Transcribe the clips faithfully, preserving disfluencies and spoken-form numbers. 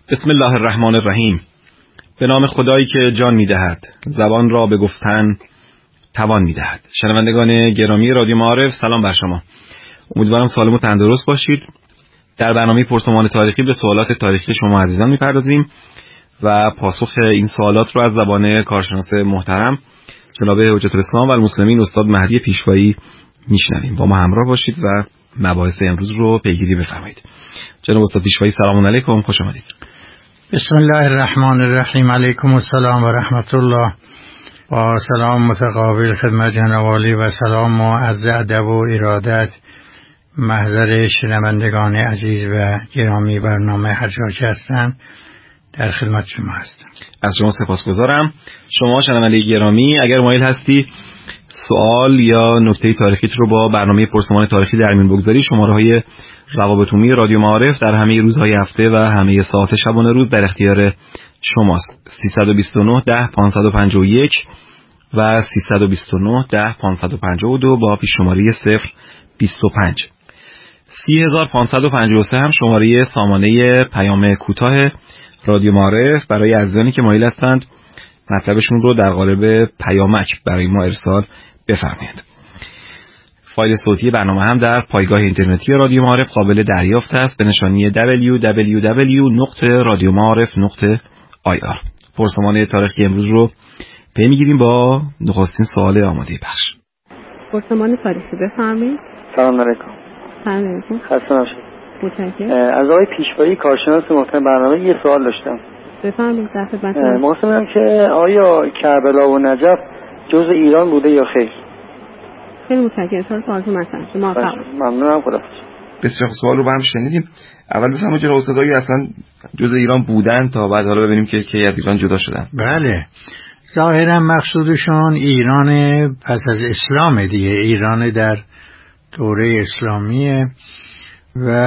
بسم الله الرحمن الرحیم. به نام خدایی که جان می‌دهد، زبان را به گفتن توان می‌دهد. شنوندگان گرامی رادیو معارف، سلام بر شما. امیدوارم سالم و تندرست باشید. در برنامه پرسمان تاریخی به سوالات تاریخی شما عزیزان می‌پردازیم و پاسخ این سوالات رو از زبان کارشناس محترم جناب حجت الاسلام و المسلمین استاد مهدی پیشوایی میشنویم. با ما همراه باشید و مباحث امروز رو پیگیری بفرمایید. جناب استاد پیشوایی سلام علیکم، خوش آمدید. بسم الله الرحمن الرحیم. علیکم السلام و رحمت الله. با سلام متقابل خدمت جناب عالی و سلام و عرض ادب و ارادت محضر شنوندگان عزیز و گرامی برنامه حجاج هستند. در خدمت شما هستم. از شما سپاسگزارم. شما شنونده گرامی اگر مایل هستی سوال یا نکته تاریخی رو با برنامه پرسمان تاریخی در میون بگذاری، شماره‌های روابط عمومی رادیو معارف در همه روزهای هفته و همه ساعات شبانه روز در اختیار شماست. سیصد و بیست و نه ده پانصد و پنجاه و یک و سیصد و بیست و نه ده پانصد و پنجاه و دو با پیش شماره صفر بیست و پنج. سی هزار پانصد و پنجاه و سه هم شماره سامانه پیام کوتاه رادیو معارف برای عزیزانی که مایل هستند مطلبشون رو در قالب پیامک برای ما ارسال بفرمایید. فایل صوتی برنامه هم در پایگاه اینترنتی رادیو معارف قابل دریافت است به نشانی دبلیو دبلیو دبلیو دات رادیو معارف دات آی آر. پرسمان تاریخی امروز رو پی میگیریم با نخستین سوال آماده بخش. پرسمان تاریخی بفرمایید. سلام علیکم. سلام علیکم. خسته نباشید. متشکرم. از آقای پیشوایی کارشناس محترم برنامه یه سوال داشتم. بفرمایید. در خدمتتون. مقصودم که آیا کربلا و نجف جزء ایران بوده یا خیر؟ خیلی متشکرم. سوال سوالتون مثلا شما موفق. ممنونم. خداحافظ. بسیار خوب. سوال رو با هم شنیدیم. اول بفرمایید جناب استاد آیا اصلا جزء ایران بودن تا بعد حالا ببینیم که کی از ایران جدا شدن؟ بله. ظاهرا مقصودشون ایران پس از اسلام دیگه، ایران در دوره اسلامیه و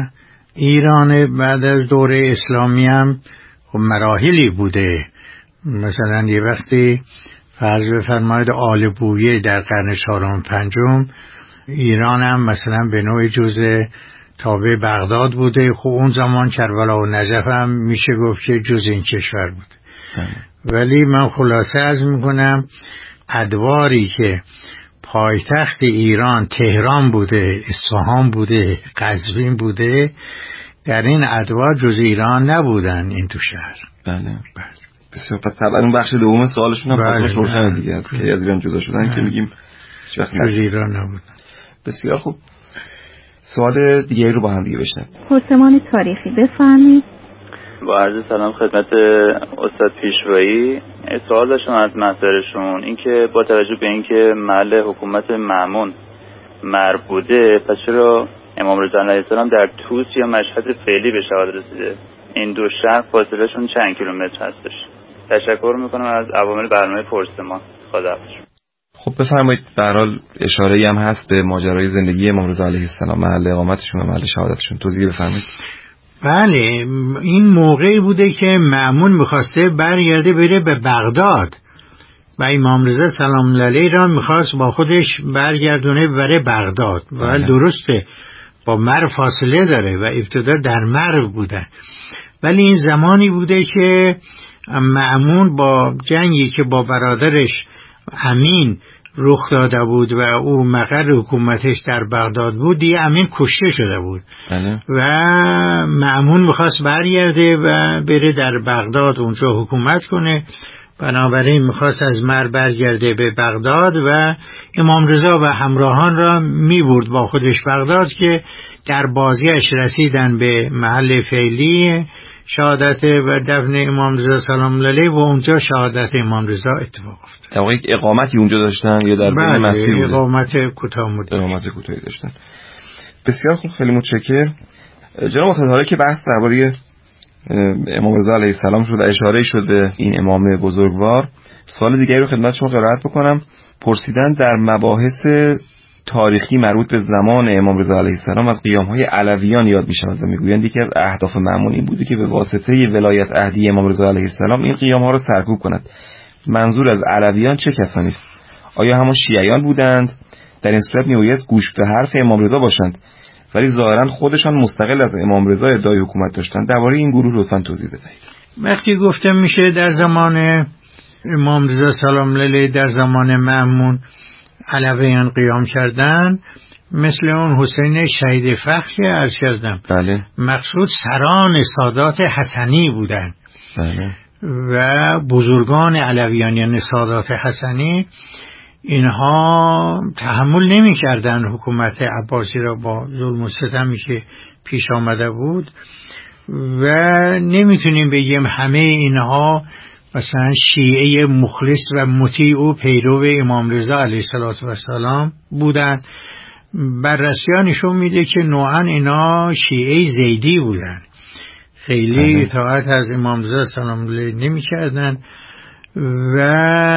ایران بعد از دوره اسلامی هم خب مراحلی بوده. مثلا یه وقتی فرض بفرمایید آل بویه در قرن چهارم پنجم، ایران هم مثلا به نوع جزء تابع بغداد بوده. خب اون زمان کربلا و نجف هم میشه گفت که جزء این کشور بود. ولی من خلاصه عرض میکنم ادواری که پایتخت ایران تهران بوده، اصفهان بوده، قزوین بوده، در این ادوار جز ایران نبودن این تو شهر. بله بله. بسیار. پس طبعا اون بخش دوم سوالشون هم پاسخش روشن دیگه است که از ایران جدا شدن بله. که میگیم هیچ وقت جز ایران نبودن. بسیار خوب. سوال دیگه رو با هم دیگه بشنویم. پرسمان تاریخی بفرمایید. با عرض سلام خدمت استاد پیشوایی. سوال داشتم از محضرشون، اینکه با توجه به اینکه محل حکومت مأمون مرو بوده، پس چرا امام رضا علیه السلام در طوس یا مشهد فعلی به شهادت رسیده؟ این دو شهر فاصلهشون چند کیلومتر هستش؟ تشکر میکنم از عوامل برنامه پرسمان. خداحافظ. خب بفرمایید. به هر حال اشاره‌ای هم هست به ماجرای زندگی امام رضا علیه السلام، محل اقامتشون و محل شهادتشون. توضیح بفرمایید. بله، این موقعی بوده که مأمون میخواسته برگرده بره به بغداد و امام رضا سلام الله علیه را میخواست با خودش برگردونه بره بغداد. بله درسته با مرو فاصله داره و ابتدا در مرو بودن، ولی این زمانی بوده که مأمون با جنگی که با برادرش امین رخ داده بود و او مقر حکومتش در بغداد بود، دیگه امین کشته شده بود بله. و مأمون میخواست برگرده و بره در بغداد اونجا حکومت کنه. بنابراین میخواست از مر برگرده به بغداد و امام رضا و همراهان را میبرد با خودش بغداد که در بازیش رسیدن به محل فعلی شهادت و دفن امام رضا سلام الله علیه و اونجا شهادت امام رضا اتفاق افتاد. در واقع اقامتی اونجا داشتن یا در بین مسیر بوده؟ اقامت کوتاه مدت. اقامت کوتاهی داشتن. بسیار خوب، خیلی متشکرم. جناب استاد، حالا که بحث درباره امام رضا علیه السلام شد و اشاره شد به این امام بزرگوار، سوال دیگری رو خدمت شما قرائت بکنم. پرسیدن در مباحث تاریخی مربوط به زمان امام رضا علیه السلام از قیام‌های علویان یاد می‌شود و می‌گویند یکی از اهداف مأمون این بوده که به واسطه ولایت عهدی امام رضا علیه السلام این قیام‌ها را سرکوب کند. منظور از علویان چه کسانی است؟ آیا همون شیعیان بودند؟ در این صورت می‌باید گوش به حرف امام رضا باشند. ولی ظاهرا خودشان مستقل از امام رضا ادعای حکومت داشتن. درباره این گروه لطفاً توضیح بدهید. وقتی گفته میشه در زمان امام رضا سلام علیه، در زمان مأمون علویان قیام کردن، مثل اون حسین شهید فخر که عرض کردم، بله. مقصود سران سادات حسنی بودن. بله. و بزرگان علویان یعنی سادات حسنی، اینها تحمل نمی کردن حکومت عباسی را با ظلم و ستمی که پیش آمده بود و نمیتونیم بگیم همه اینها مثلا شیعه مخلص و مطیع و پیرو امام رضا علیه السلام بودن. بررسی‌ها نشون میده که نوعا اینا شیعه زیدی بودن، خیلی اطاعت از امام رضا سلام علیه نمی کردن و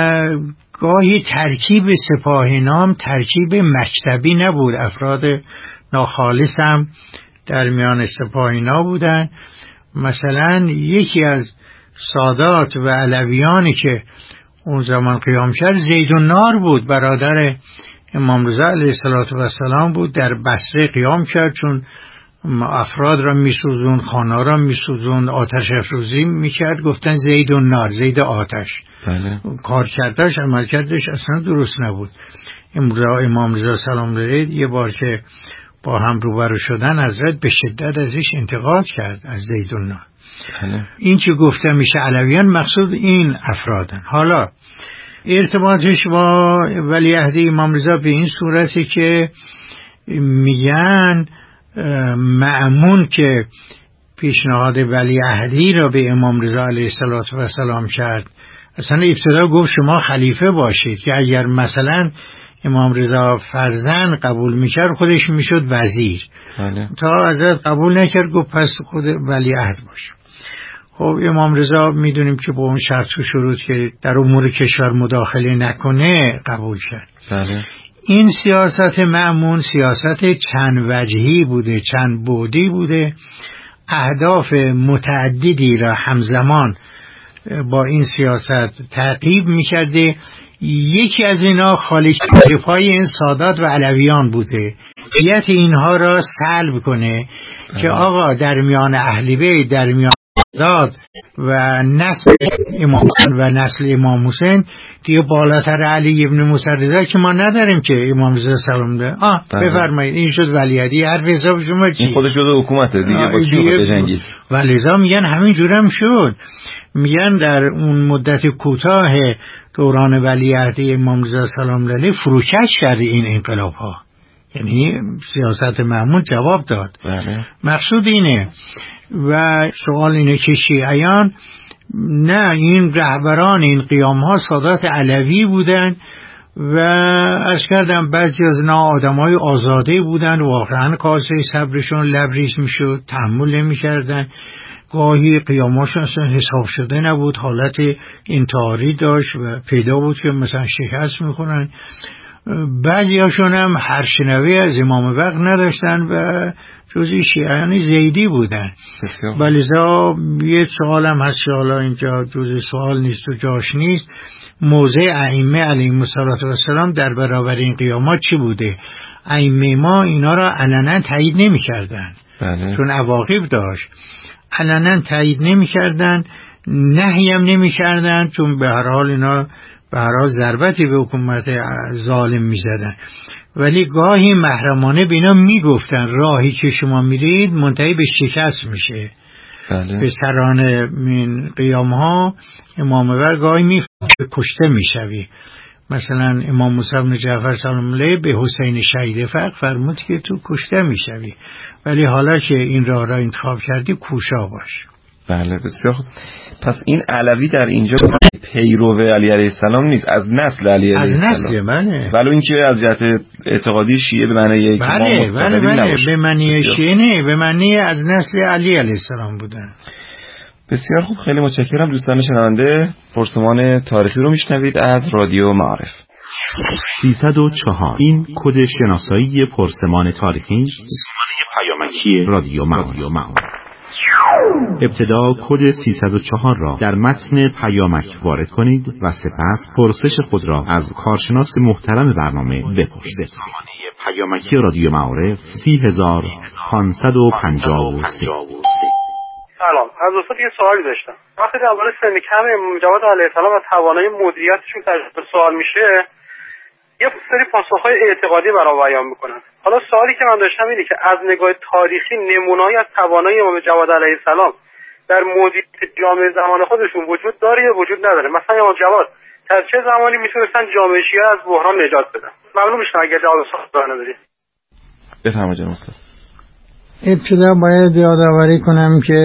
گاهی ترکیب سپاه نام ترکیب مکتبی نبود، افراد ناخالص هم در میان سپاه اینا بودن. مثلا یکی از سادات و علویانی که اون زمان قیام کرد زیدالنار بود، برادر امام رضا علیه السلام بود، در بصره قیام کرد چون افراد را میسوزوند، خانه را میسوزوند، آتش افروزی میکرد، گفتن زیدالنار، زید آتش. بله. کار کردش، عمل کردش اصلا درست نبود. امام رضا سلام علیه یه بار که با هم روبرو شدن حضرت به شدت ازش انتقاد کرد، از زیدالنار. بله. این که گفته میشه علویان مقصود این افرادن. حالا ارتباطش با ولیعهد امام رضا به این صورتی که میگن مأمون که پیشنهاد ولیعهدی را به امام رضا علیه السلام کرد، اصلا ابتدا گفت شما خلیفه باشید که اگر مثلا امام رضا فرزند قبول میکرد خودش میشد وزیر. بله. تا حضرت قبول نکرد گفت پس خود ولیعهد باش. خب امام رضا میدونیم که با اون شرط و شروط که در امور کشور مداخله نکنه قبول کرد. بله. این سیاست مأمون سیاست چند وجهی بوده، چند بعدی بوده، اهداف متعددی را همزمان با این سیاست تعقیب میکرده. یکی از اینا خالص دفاعی این سادات و علویان بوده، نیت اینها را سلب کنه که آقا در میان اهل بیت، در میان سادات و نسل امام و نسل امام حسین دیگه بالاتر علی ابن موسی رضا که ما نداریم که امام رضا سلام علیه. آه بفرمایید این شد ولیعهدی، حرف حساب شما چی؟ این خودش جزء حکومته دیگه، با کی میخواد بجنگید؟ ولیزا میگن همین جورم شد. میگن در اون مدت کوتاه دوران ولیعهدی امام رضا سلام علیه فروکش کرد این انقلاب ها، یعنی سیاست مأمون جواب داد. بله. مقصود اینه. و سوال اینه که شیعیان نه، این رهبران این قیام ها سادات علوی بودن و عرض کردم بعضی از اینا آدمای آزاده بودن، واقعا کاسه صبرشون لبریز میشد، تحمل نمی کردن. گاهی قیاماشون اصلا حساب شده نبود، حالت انتحاری داشت و پیدا بود که مثلا شکست میخورن. بعضی هاشون هم هر شنوی از امام وقت نداشتن و جزی شیعیان زیدی بودن. بلذا یه سوال هم هست که حالا اینجا جزی سوال نیست و جاش نیست، موضع ائمه علیهم السلام در برابر این قیامات چی بوده؟ ائمه ما اینا را علنا تایید نمی کردن. بله. چون عواقب داشت، علنا تایید نمی کردن، نهی هم نمی کردن، چون به هر حال اینا به هر حال ضربتی به حکومت ظالم می زدن. ولی گاهی محرمانه به اینا می گفتن راهی که شما میرید منتهی به شکست میشه. بله. به سران این قیام ها امام وقت گاهی می کشته میشوی. مثلا امام موسی بن جعفر سلام علیه به حسین شهید فخر فرمود که تو کشته میشوی، ولی حالا که این راه را انتخاب کردی کوشا باش. بله بسیار خوب. پس این علوی در اینجا پیرو علی علیه السلام نیست، از نسل علی علیه السلام. از نسل، بله. ولی اینکه از جهت اعتقادی شیعه به معنی یک بله بله بله به معنی شیعه نه، به معنی از نسل علی علیه السلام بودن. بسیار خوب، خیلی متشکرم دوستان شنونده. پرسمان تاریخی رو میشنوید از رادیو معارف. سیصد و چهار این کد شناسایی پرسمان تاریخی است. پرسمان پیامکی رادیو معارف. ابتدا کد سیصد و چهار را در متن پیامک وارد کنید و سپس پرسش خود را از کارشناس محترم برنامه بپرسید. پیامکی رادیو معارف سی هزار پانصد و پنجاه و سه. سلام، از استاد یه سوالی داشتم. وقتی درباره سن کم امام جواد علیه السلام و توانایی مدیریتشون تجربه سوال میشه، یه سری پاسخهای اعتقادی برام بیان میکنن. حالا سوالی که من داشتم اینه که از نگاه تاریخی نمونه‌ای از توانایی امام جواد علیه السلام در مدیریت جامعه زمان خودشون وجود داره یا وجود نداره؟ مثلا امام جواد در چه زمانی میتونستن جامعه شیعه از بحران نجات بدن؟ ممنون میشم اگر جواب سوال نداری. بفرمایید جناب استاد. ابتدا باید یادآوری کنم که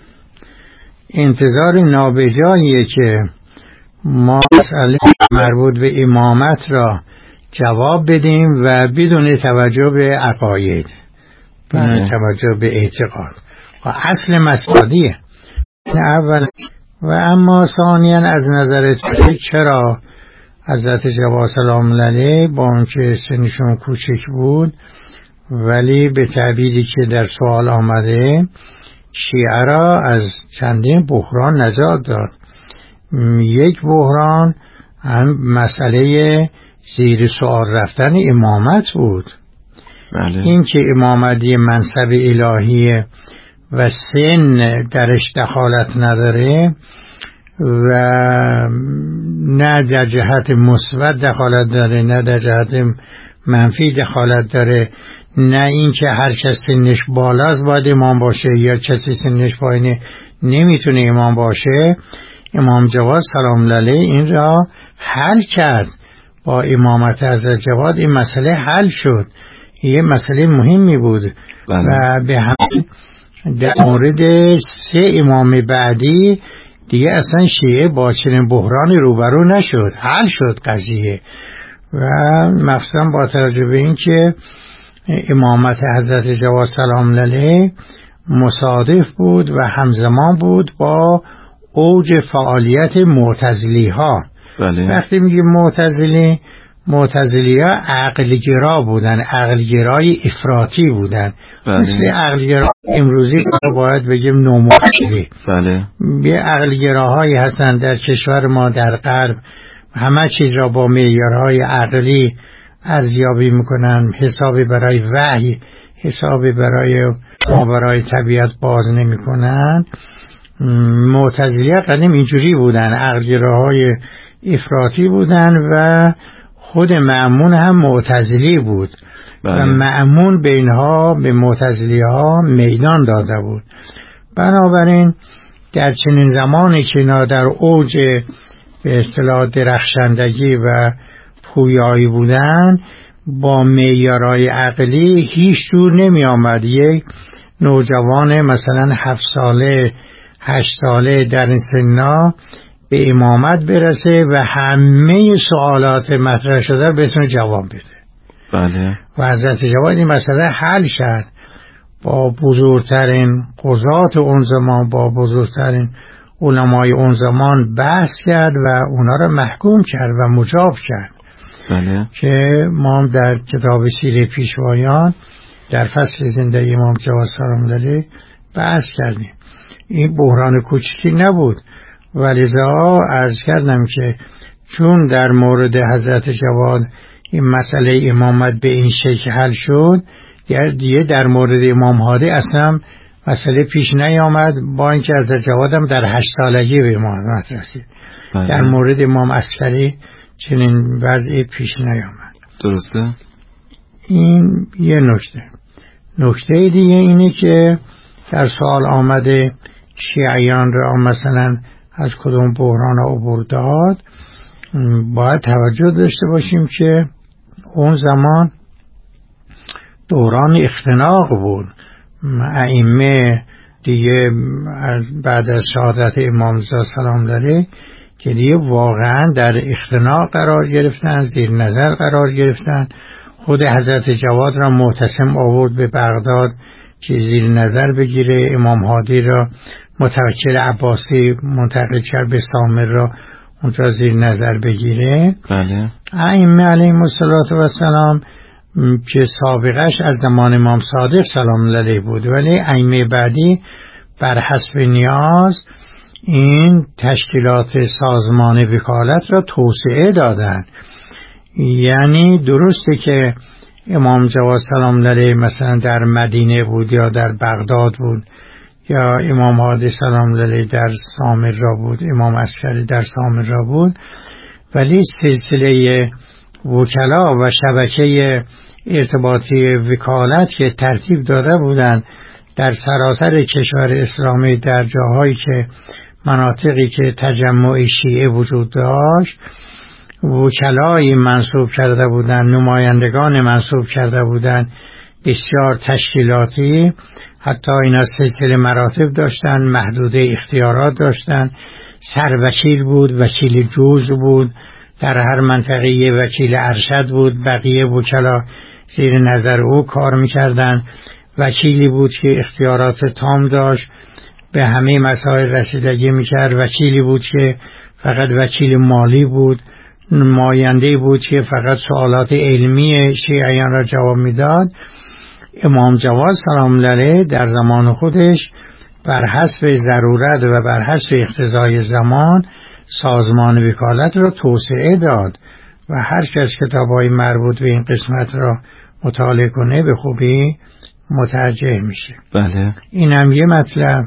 انتظار نابجاییه که ما مسئله مربوط به امامت را جواب بدیم و بدون توجه به عقاید، بدون توجه به اعتقاد و اصل مسئله اول. و اما ثانیاً از نظر چرا حضرت جواد سلام علیه با اونکه سنشون کوچک بود ولی به تعبیری که در سوال آمده شیعه را از چندین بحران نجات داد. یک بحران هم مسئله زیر سوال رفتن امامت بود. بله. این که امامت منصب الهیه و سن درش دخالت نداره و نه در جهت مثبت دخالت داره نه در جهت منفی دخالت داره، نه این که هر کس سنش بالاست باید امام باشه یا کسی سنش پایینه نمیتونه امام باشه. امام جواد سلام علیه این را حل کرد. با امامت حضرت جواد این مسئله حل شد. یه مسئله مهمی بود. بله. و به همین در مورد سه امام بعدی دیگه اصلا شیعه با چنین بحرانی روبرو نشد، حل شد قضیه. و مخصوصا با توجه به این که امامت حضرت جواد سلام علیه مصادف بود و همزمان بود با اوج فعالیت معتزلی ها. بله. وقتی میگیم معتزلی، معتزلی ها عقلگرا بودن، عقلگرای افراطی بودن. بله. مثل عقلگرا امروزی باید بگیم نومعتزلی. بله. یه عقلگراهایی هستن در کشور ما در غرب، همه چیز را با معیارهای عقلی ارزیابی میکنن، حسابی برای وحی، حسابی برای برای طبیعت باز نمیکنن. معتزلی قدیم اینجوری بودن، عقلگراهای افراطی بودن و خود مأمون هم معتزلی بود. بله. و مأمون بینها به معتزلی ها میدان داده بود. بنابراین در چنین زمانی که اینا در اوج به اصطلاح درخشندگی و پویایی بودن، با معیارهای عقلی هیچ دور نمی آمد یک نوجوان مثلا هفت ساله هشت ساله در این سنا به امامت برسه و همه سوالات مطرح شده رو بتونه جواب بده. بله. و حضرت جواد این مسئله حل کرد. با بزرگترین قضات اون زمان، با بزرگترین علمای اون زمان بحث کرد و اونا رو محکوم کرد و مجاب کرد. بله. که ما در کتاب سیر پیشوایان در فصل زندگی امام جواد سلام علیه بحث کردیم. این بحران کوچکی نبود، ولذا عرض کردم که چون در مورد حضرت جواد این مسئله امامت به این شکل حل شد، دیگه در مورد امام هادی اصلا مسئله پیش نیامد، با اینکه حضرت جواد هم در هشت سالگی به امامت رسید. بله. در مورد امام عسکری چنین وضعی پیش نیامد. درسته؟ این یه نکته. نکته دیگه اینه که در سوال آمده شیعیان را مثلا از کدوم بحران عبور داد، باید توجه داشته باشیم که اون زمان دوران اختناق بود. ائمه دیگه بعد از شهادت امام رضا سلام علیه که دیگه واقعا در اختناق قرار گرفتن، زیر نظر قرار گرفتن. خود حضرت جواد را معتصم آورد به بغداد که زیر نظر بگیره، امام هادی را متوکل عباسی منتقل کرد به سامر را اونجا زیر نظر بگیره. بله. ائمه علیهم السلام که سابقش از زمان امام صادق سلام علیه بود، ولی ائمه بعدی بر حسب نیاز این تشکیلات سازمان وکالت را توسعه دادن. یعنی درسته که امام جواد سلام علیه مثلا در مدینه بود یا در بغداد بود، یا امام هادی سلام علیه در سامرا بود، امام عسکری در سامرا بود، ولی سلسله وکلا و شبکه ارتباطی وکالت که ترتیب داده بودند در سراسر کشور اسلامی در جاهایی که مناطقی که تجمع شیعه وجود داشت، وکلایی منصوب کرده بودند، نمایندگان منصوب کرده بودند، بسیار تشکیلاتی. حتی اینا سلسله مراتب داشتند، محدوده اختیارات داشتند. سروکیل بود، وکیل جوز بود، در هر منطقه یه وکیل ارشد بود، بقیه وکلا زیر نظر او کار میکردن. وکیلی بود که اختیارات تام داشت، به همه مسائل رسیدگی میکرد. وکیلی بود که فقط وکیل مالی بود. نماینده بود که فقط سوالات علمی شیعیان را جواب میداد. امام جواد سلام علیه در زمان خودش بر حسب ضرورت و بر حسب اقتضای زمان سازمان وکالت را توسعه داد و هر کس کتاب‌های مربوط به این قسمت را مطالعه کنه به خوبی متوجه میشه. بله. این هم یه مطلب.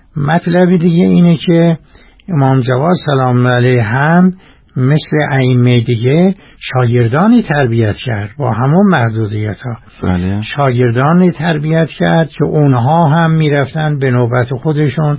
مطلب دیگه اینه که امام جواد سلام علیه هم مثل ائمه دیگه شاگردانی تربیت کرد با همون محدودیت ها. بله. شاگردانی تربیت کرد که اونها هم میرفتن به نوبت خودشون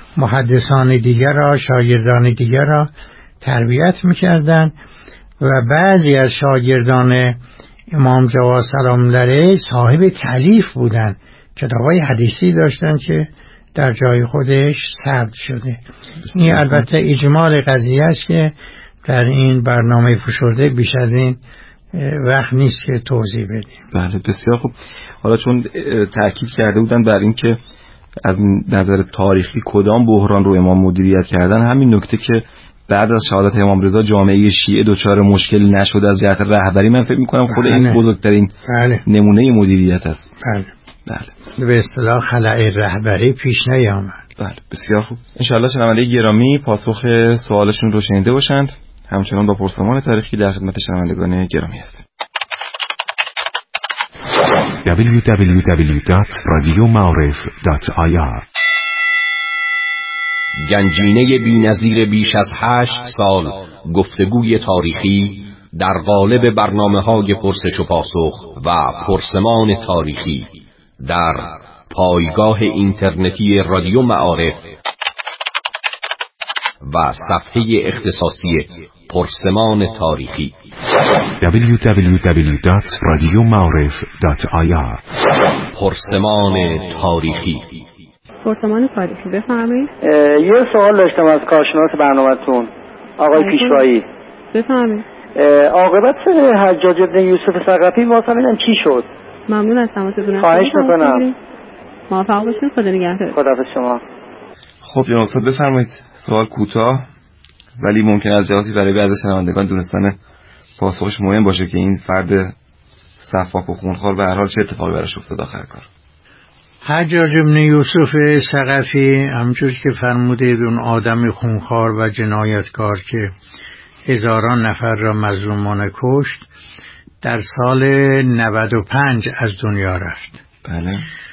محدثان دیگر را، شاگردان دیگر را تربیت میکردن و بعضی از شاگردان امام جواد سلام علیه صاحب تالیف بودن، کتابای حدیثی داشتن که در جای خودش ثبت شده. این البته اجمال قضیه است که در این برنامه فشرده بیش از این وقت نیست که توضیح بدیم. بله بسیار خوب. حالا چون تأکید کرده بودن بر این که از نظر تاریخی کدام بحران رو امام مدیریت کردن، همین نکته که بعد از شهادت امام رضا جامعه شیعه دچار مشکل نشد از جهت رهبری، من فکر می‌کنم خود این بزرگترین بله. نمونه مدیریت است. بله. بله. به اصطلاح خلأ رهبری پیش نیامد. بله بسیار خوب. انشاءالله شنونده گرامی پاسخ سوالشون رو شنیده باشند. همچنان با پرسمان تاریخی در خدمت شنوندگان گرامی هستیم. دبلیو دبلیو دبلیو دات رادیو معارف دات آی آر گنجینه بی‌نظیر بیش از هشت سال گفتگوی تاریخی در قالب برنامه‌های پرسش و پاسخ و پرسمان تاریخی در پایگاه اینترنتی رادیو معارف و صفحه اختصاصی پرسمان تاریخی دبلیو دبلیو دبلیو دات رادیو معارف دات آی آر. پرسمان تاریخی. پرسمان تاریخی بفرمایید. یه سوال داشتم از کارشناس برنامه‌تون آقای پیشوایی. بفرمایید. عاقبت حجاج ابن یوسف ثقفی واسه چی شد؟ ممنون از تماستون. خواهش میکنم. موفق باشید. خدا نگهدار. خداحافظ شما. خب جناب استاد بفرمایید. سوال کوتاه ولی ممکن است جوابی برای بعضی شنوندگان دونستن پاسخش مهم باشه که این فرد صفاک و خونخوار به هر حال چه اتفاقی براش افتاد آخر کار. حجاج ابن یوسف ثقفی همونجور که فرمودید اون آدم خونخوار و جنایتکار که هزاران نفر را مظلومانه کشت در سال نود و پنج از دنیا رفت. بله.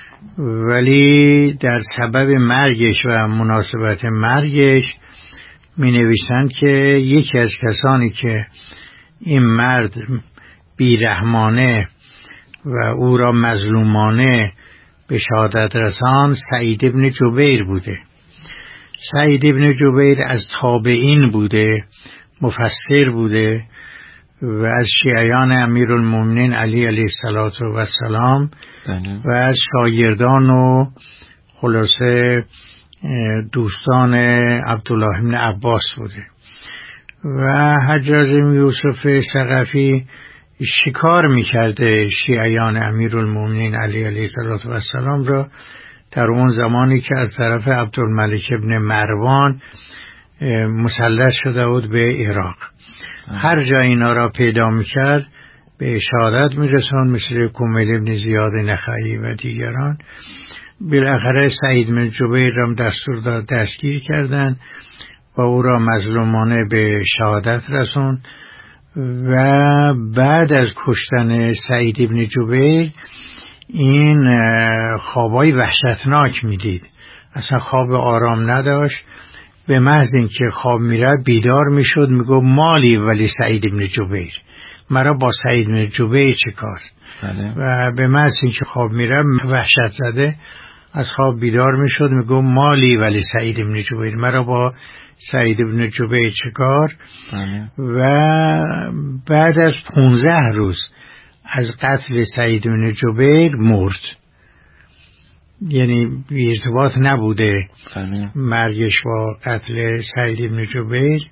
ولی در سبب مرگش و مناسبت مرگش می نویسند که یکی از کسانی که این مرد بیرحمانه و او را مظلومانه به شهادت رسان سعید ابن جبیر بوده. سعید ابن جبیر از تابعین بوده، مفسر بوده و از شیعیان امیرالمومنین علی علیه السلام و از شاگردان و خلاصه دوستان عبدالله بن عباس بوده. و حجاج بن یوسف ثقفی شکار میکرده شیعیان امیرالمومنین علی علیه السلام را در اون زمانی که از طرف عبدالملک ابن مروان مسلط شده بود به عراق. هر جا اینا را پیدا میکرد به شهادت میرسون، مثل کمیل ابن زیاد نخعی و دیگران. بالاخره سعید بن جبیر را دستور داد دستگیر کردند و او را مظلومانه به شهادت رسون و بعد از کشتن سعید ابن جبیر این خوابای وحشتناک میدید، اصلا خواب آرام نداشت. به محض اینکه خواب میره بیدار میشد، میگو مالی ولی سعید ابن جبیر، مرا با سعید ابن جبیر چه کار؟ بله. و به محض اینکه خواب میره وحشت زده از خواب بیدار میشد، میگو مالی ولی سعید ابن جبیر، مرا با سعید ابن جبیر چه کار؟ بله. و بعد از پونزده روز از قتل سعید ابن جبیر مرد، یعنی ارتباط نبوده بله. مرگش با قتل سعید ابن جبیر.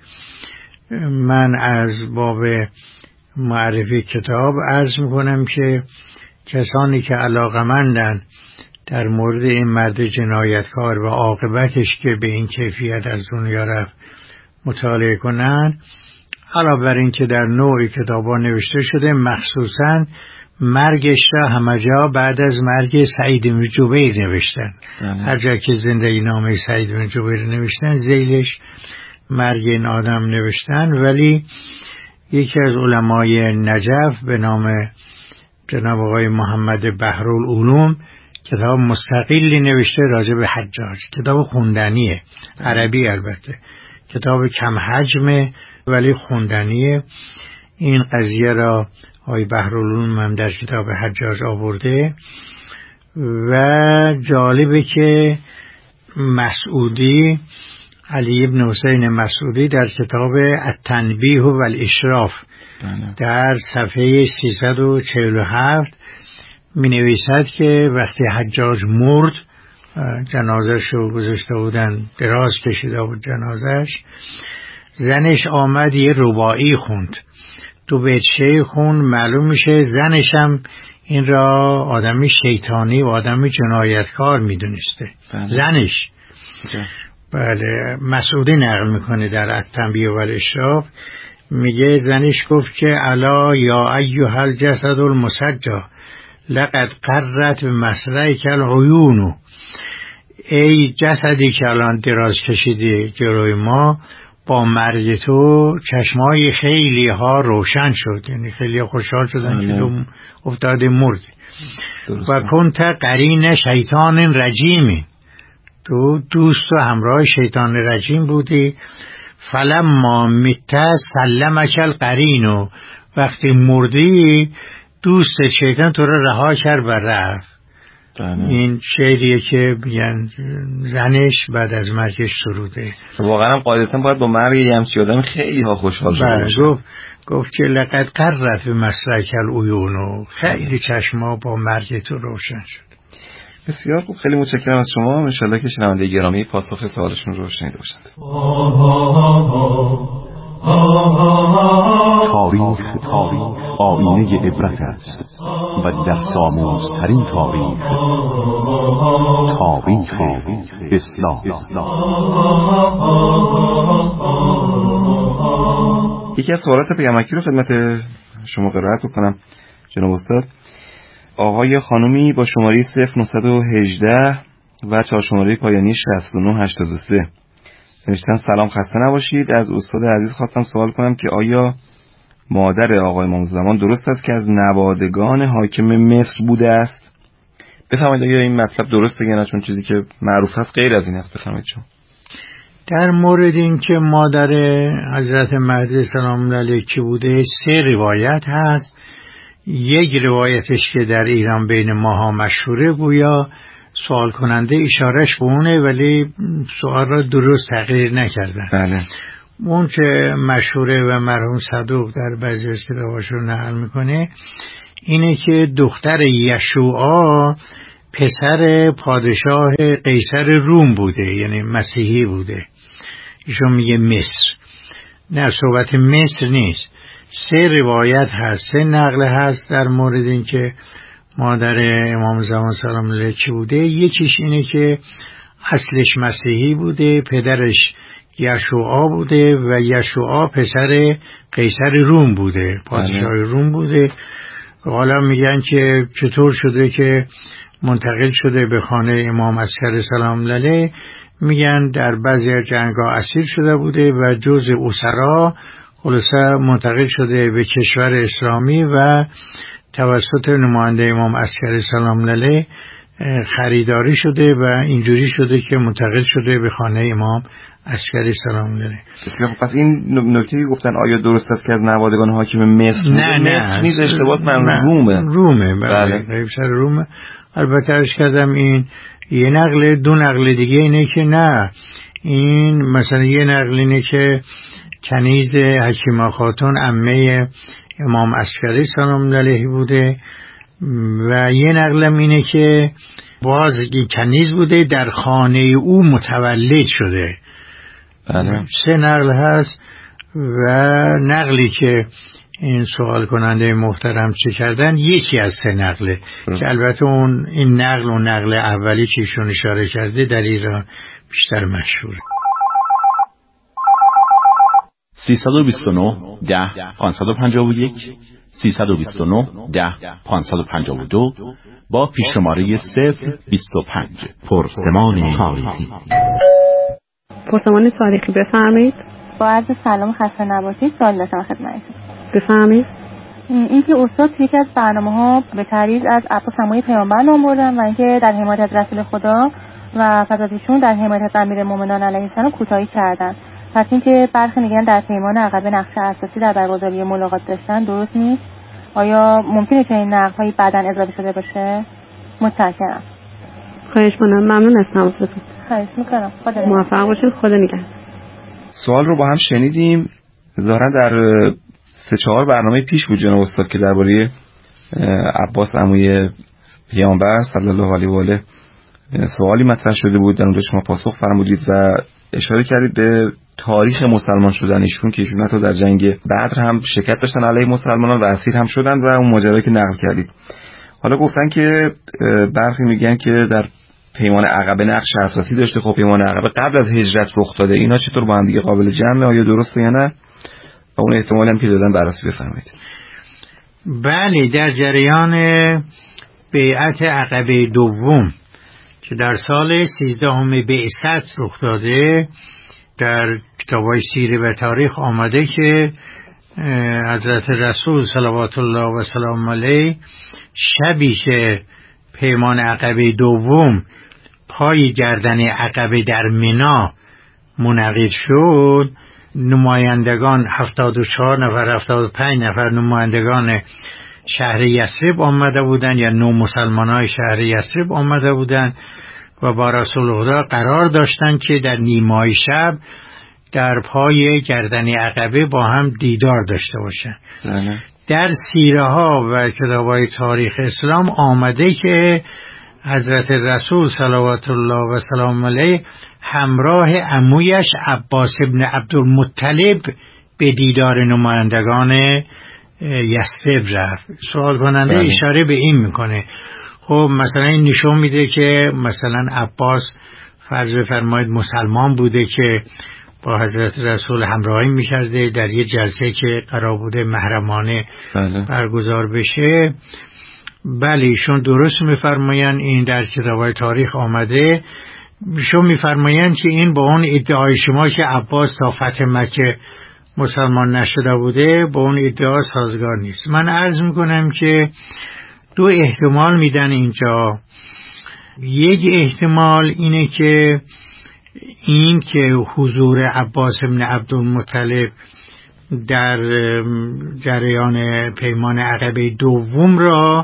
من از باب معرفی کتاب عرض میکنم که کسانی که علاقمندن در مورد این مرد جنایتکار و عاقبتش که به این کیفیت از دنیا رفت مطالعه کنن، علاوه بر این که در نوع کتابا نوشته شده، مخصوصا مرگش را همه جا بعد از مرگ سعید بن جبیر نوشتن. هر جا که زندگی نامه سعید بن جبیر نوشتن زیلش مرگ این آدم نوشتن. ولی یکی از علمای نجف به نام جناب آقای محمد بحرالعلوم کتاب مستقلی نوشته راجع به حجاج، کتاب خوندنیه، عربی البته، کتاب کم حجمه ولی خوندنیه. این قضیه را آقای بحرالعلوم هم در کتاب حجاج آورده. و جالبه که مسعودی، علی ابن حسین مسعودی در کتاب التنبیه و الاشراف در صفحه سیصد و چهل و هفت می نویسد که وقتی حجاج مرد، جنازش رو گذاشته بودن، دراز کشیده بود جنازش، زنش آمد یه رباعی خوند، دو بیت شعر خوند. معلوم میشه زنش هم این را آدمی شیطانی و آدمی جنایتکار میدونسته. بله. زنش بله. بله مسعودی نقل میکنه در التنبیه و الاشراف، میگه زنش گفت که الا یا ایها الجسد المسجى لقد قرت بمسرعک العیون، ای جسدی که الان دراز کشیدی جلوی ما، با مرگ تو چشمای خیلی ها روشن شد، یعنی خیلی خوشحال شدن که تو افتاده مرد. و کنت قرین شیطان رجیم، تو دوست و همراه شیطان رجیم بودی. فلما مت سلمک القرین، وقتی مردی دوست شیطان تو رو رها کرد و رفت. این شعریه که میگن زنش بعد از مرگش سروده. واقعا هم قاعدتا باید با مرگ یه همچی آدم خیلی ها خوشحال شده باشه. گفت گفت که لقد قرت بمسرک العیون، خیلی چشما با مرگ تو روشن شد. بسیار خوب، خیلی متشکرم از شما. ان شاءالله که شنونده گرامی پاسخ سوالشون رو شنیده باشند. تاریخ تاریخ آینه عبرت است و در ساموزترین تاریخ، تاریخ اسلام. یکی از سوالات پیامکی رو خدمت شما قرائت بکنم جناب استاد. آقای خانومی با شماره صفر نهصد و هجده و چهار شماره پایانی شصت و نه هشتاد و سه نوشتن سلام، خسته نباشید. از استاد عزیز خواستم سوال کنم که آیا مادر آقای امام زمان درست است که از نوادگان حاکم مصر بوده است؟ بفرمایید آیا این مطلب درسته یا نه، چون چیزی که معروف است غیر از این است. بفرمایید شما. در مورد این که مادر حضرت مهدی سلام علیه کی بوده سه روایت هست. یک روایتش که در ایران بین ماها مشهوره، گویا سوال کننده اشارش به اونه ولی سوال را درست تقریر نکردن. بله. اون که مشهوره و مرحوم صدوق در بعضی از کتاباش رو نقل میکنه اینه که دختر یشوعا پسر پادشاه قیصر روم بوده، یعنی مسیحی بوده. ایشون میگه مصر، نه صحبت مصر نیست. سه روایت هست، سه نقل هست در مورد این که مادر امام زمان سلام علیه چی بوده. یکیش اینه که اصلش مسیحی بوده، پدرش یشوعا بوده و یشوعا پسر قیصر روم بوده، پادشاه روم بوده. حالا میگن که چطور شده که منتقل شده به خانه امام عسکر سلام علیه. میگن در بعضی جنگ‌ها اسیر شده بوده و جزء اسرا خلاصه منتقل شده به کشور اسلامی و توسط نماینده امام عسکری سلام علیه خریداری شده و اینجوری شده که منتقل شده به خانه امام عسکری سلام علیه. بسیار پس این نکته که گفتن آیا درست است که از نوادگان حاکم مصر؟ نه نه نیست، اشتباهات من رومه. رومه بله غیب سر رومه. البته عرض کردم این یه نقل، دو نقل دیگه اینه که نه، این مثلا یه نقل اینه که کنیز حکیمه خاتون عمه امام عسکری سلام علیه بوده و یه نقلم اینه که باز کنیز بوده در خانه او متولد شده. بله. سه نقل هست و نقلی که این سوال کننده محترم چه کردن یکی از سه نقله که البته اون این نقل و نقل اولی که ایشون اشاره کرده در ایران بیشتر مشهوره. سیصد و بیست و نه ده پانصد و پنجاه و یک سیصد و بیست و نه ده پانصد و پنجاه و دو با پیششماره صفر بیست و پنج. پرسمان تاریخی. پرسمان تاریخی بفرمایید. با عرض سلام خسته نباشید. سوال داشتم خدمتتون. بفرمایید. اینکه استاد توی یکی از برنامه‌ها به تعریض از عباس عموی پیامبر نام بردن و اینکه در حمایت از رسول خدا و پس از ایشون در حمایت از امیرالمومنین علیه السلام کوتاهی کردن. پس اینکه برخی میگن در پیمان عقبه نقش اساسی در برگزاری ملاقات داشتن درست نیست. آیا ممکنه که این نقل‌های بعداً اضافه شده باشه؟ متشکرم. خواهش می‌کنم. ممنون هستم ازتون. خواهش می‌کنم. خدا موفق باشید. خدا نگهدار. سوال رو با هم شنیدیم. ظاهرا در سه چهار برنامه پیش بود جناب استاد که درباره عباس عموی پیامبر صلی الله علیه و آله سوالی مطرح شده بود، در اونجا شما پاسخ فرمودید و اشاره کردید به تاریخ مسلمان شدن ایشون که ایشون حتی در جنگ بدر هم شرکت داشتن علیه مسلمانان و اسیر هم شدن و اون ماجرایی که نقل کردید. حالا گفتن که برخی میگن که در پیمان عقبه نقش اساسی داشته. خب پیمان عقبه قبل از هجرت رخ داده. اینا چطور با هم دیگه قابل جمعه؟ آیا درسته یا نه؟ و اون احتمال هم که دادن بررسی بفرمایید. بله، در جریان بیعت عقبه دوم که در سال سیزدهم بعثت رخ داده، در کتاب‌های سیره و تاریخ آمده که حضرت رسول صلوات الله و سلام علیه شبی که پیمان عقبه دوم پای گردن عقبه در مینا منعقد شد، نمایندگان هفتاد و چهار نفر هفتاد و پنج نفر نمایندگان شهر یثرب آمده بودند یا نو مسلمانای شهر یثرب آمده بودند و با رسول خدا قرار داشتند که در نیمای شب در پای گردن عقبه با هم دیدار داشته باشند. در سیره ها و کتاب‌های تاریخ اسلام آمده که حضرت رسول صلوات الله و سلام علیه همراه عمویش عباس ابن عبدالمطلب به دیدار نمایندگان یثرب رفت. سوال کننده بله. اشاره به این میکنه. خب مثلا این نشون میده که مثلا عباس فرض بفرمایید مسلمان بوده که با حضرت رسول همراهی میکرده در یه جلسه که قرار بوده محرمانه بله. برگزار بشه. بله ایشون درست میفرماین، این در کتاب‌های تاریخ آمده. ایشون میفرماین که این با اون ادعای شما که عباس تا فتح مکه مسلمان نشده بوده با اون ادعا سازگار نیست. من عرض میکنم که دو احتمال میدن اینجا. یک احتمال اینه که این که حضور عباس ابن عبدالمطلب در جریان پیمان عقبه دوم را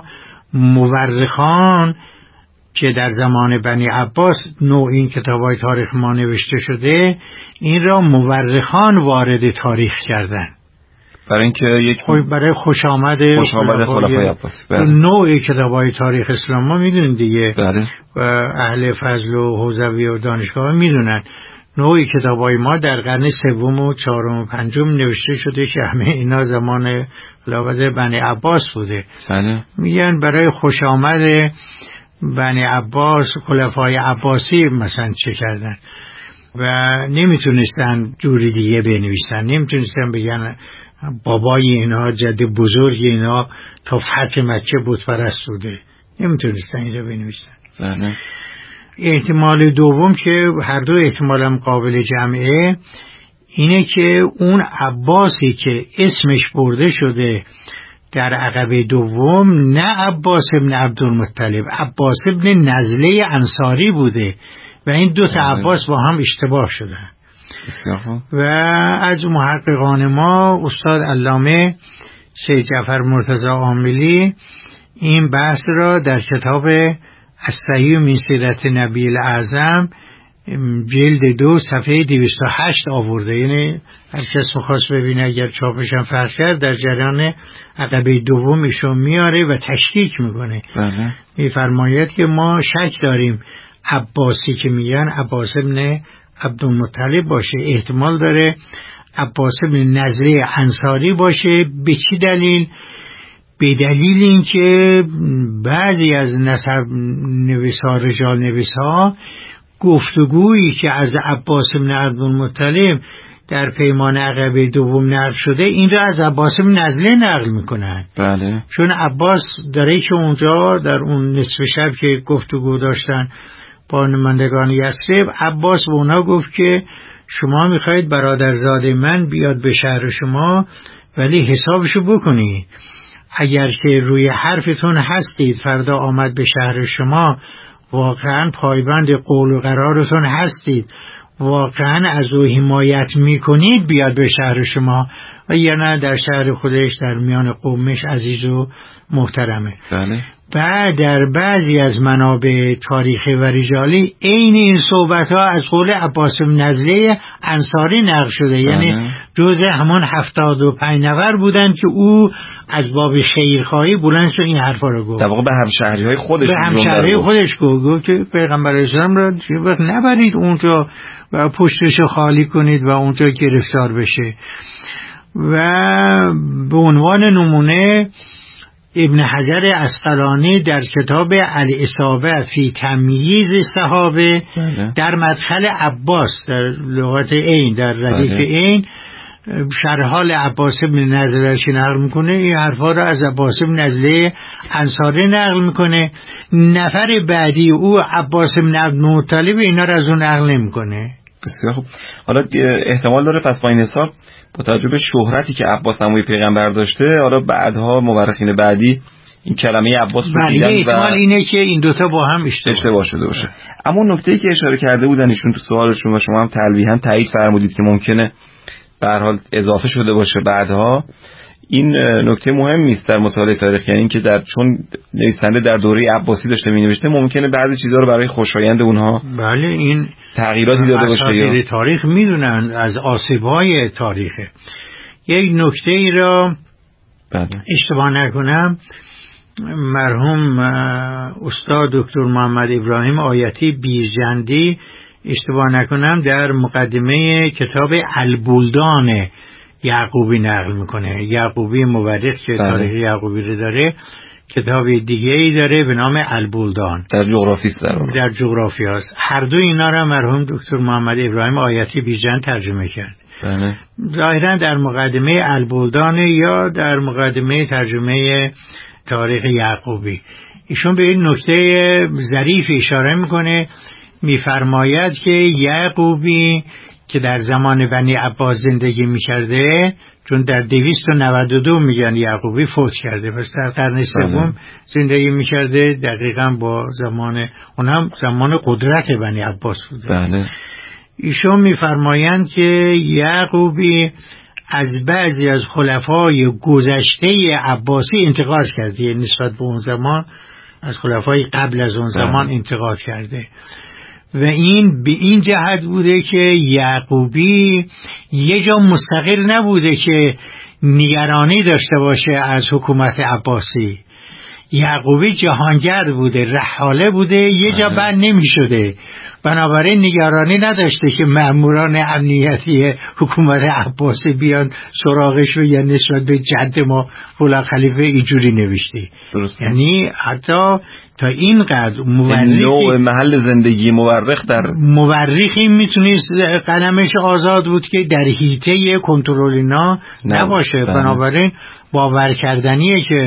مورخان که در زمان بنی عباس نوع این کتاب‌های تاریخ ما نوشته شده این را مورخان وارد تاریخ کردن برای اینکه یک برای خوش آمد خوش آمد خلفای عباسی. بله. نوع کتاب‌های تاریخ اسلام ما میدونن دیگه. بله. و اهل فضل و حوزوی و دانشگاه میدونن نوعی کتابای ما در قرن سوم و چهارم و پنجم نوشته شده که همه اینا زمان خلافت بنی عباس بوده. بله. میگن برای خوش آمد بنی عباس خلفای عباسی مثلا چه کردن و نمیتونستن جوری دیگه بنویسن، نمیتونستن بگن بابای اینا جد بزرگ اینا تا فتح مکه بت پرست بوده، نمیتونستن اینجا بنویسن. بله. احتمال دوم که هر دو احتمالم قابل جمعه اینه که اون عباسی که اسمش برده شده در عقبه دوم نه عباس ابن عبدالمطلب، عباس ابن نزله انصاری بوده و این دو تا عباس با هم اشتباه شدن. و از محققان ما استاد علامه سید جعفر مرتضی عاملی این بحث را در کتاب الصحیح من سیرت نبی الاعظم جلد دو صفحه دویست و هشت آورده. یعنی هر کس می‌خواست ببینه اگر چاپش هم فرق کرد در جریان عقبه دوم ایشون میاره و تشکیک میکنه. بله. میفرماید که ما شک داریم عباسی که میگن عباس ابن عبدالمطلب باشه، احتمال داره عباس ابن نزله انصاری باشه. به چی دلیل؟ به دلیل اینکه بعضی از نسب نویس‌ها، رجال نویس‌ها، گفتگویی که از عباس بن عبدالمطلب در پیمان عقبه دوم نقل شده این را از عباس بن نزله نقل میکنن. بله. چون عباس داره که اونجا در اون نصف شب که گفتگو داشتن با نمایندگان یثرب، عباس به اونا گفت که شما میخواید برادرزاده من بیاد به شهر شما، ولی حسابشو بکنید، اگر که روی حرفتون هستید فردا آمد به شهر شما، واقعا پایبند قول و قرارتون هستید، واقعا از او حمایت میکنید بیاد به شهر شما، و یا نه در شهر خودش در میان قومش عزیز و محترمه. بله. بعد در بعضی از منابع تاریخی و رجالی این این صحبت ها از قول عباس بن نزله انصاری نقل شده. بله. یعنی جزء همان هفتاد و پنج نفر بودن که او از باب خیرخواهی بلند شد این حرفا رو گفت. در واقع به همشهری های خودش به همشهری خودش گفت که پیغمبر اسلام را وقت نبرید اونجا و پشتش خالی کنید و اونجا گرفتار بشه. و به عنوان نمونه ابن حجر عسقلانی در کتاب الاصابه فی تمییز صحابه بله. در مدخل عباس در لغت عین در ردیف عین بله. شرح حال عباس بن نزله نقل میکنه. این حرفا را از عباس بن نزله انصاری نقل میکنه. نفر بعدی او عباس بن عبدالمطلب اینا را از اون نقل نمیکنه. بسیار خوب. حالا احتمال داره پس با این حساب با توجه به شهرتی که عباس عموی پیغمبر داشته، حالا بعدها مورخین بعدی این کلمه عباس رو دیدن و احتمال اینه که این دوتا با هم اشتباه, اشتباه شده باشه. اما نکته‌ای که اشاره کرده بودن ایشون تو سوالشون و شما هم تلویحاً تایید فرمودید که ممکنه به هر حال اضافه شده باشه بعدها، این نکته مهمی است در مطالعه تاریخ، یعنی اینکه در چون نویسنده در دوره عباسی داشته می‌نوشته ممکنه بعضی چیزا رو برای خوشایند اونها بله این تغییراتی داده باشه. اساتید تاریخ میدونن از آسیب‌های تاریخه. یک نکته ای را بله. اشتباه نکنم مرحوم استاد دکتر محمد ابراهیم آیتی بیرجندی اشتباه نکنم در مقدمه کتاب البلدان یعقوبی نقل میکنه. یعقوبی مورخ که بله. تاریخ یعقوبی رو داره، کتاب دیگه ای داره به نام البلدان در جغرافی است. در, در جغرافی هست. هر دو اینا را مرحوم دکتر محمد ابراهیم آیتی بیرجند ترجمه کرد. بله. ظاهرا در مقدمه البلدان یا در مقدمه ترجمه تاریخ یعقوبی ایشون به این نکته ظریف اشاره میکنه، میفرماید که یعقوبی که در زمان بنی عباس زندگی میکرده، چون در دویست و نود و دو میگن یعقوبی فوت کرده، پس در قرن سوم زندگی میکرده، دقیقاً با زمان اونم زمان قدرت بنی عباس بوده. بله. ایشون میفرمایند که یعقوبی از بعضی از خلفای گذشته عباسی انتقاد کرده، نسبت به اون زمان از خلفای قبل از اون زمان انتقاد کرده و این به این جهت بوده که یعقوبی یه جا مستقل نبوده که نگرانی داشته باشه از حکومت عباسی. یعقوبی جهانگرد بوده، رحاله بوده، یه جا بند نمی شده، بنابراین نگرانی نداشته که مأموران امنیتی حکومت عباسی بیان سراغش و یا نسبت به جد ما فلان خلیفه اینجوری نوشته. درست. یعنی حتی تا اینقدر مورخی نوع محل زندگی مورخ در مورخی میتونست قلمش آزاد بود که در حیطه کنترل اینا نباشه. بنابراین باور کردنیه که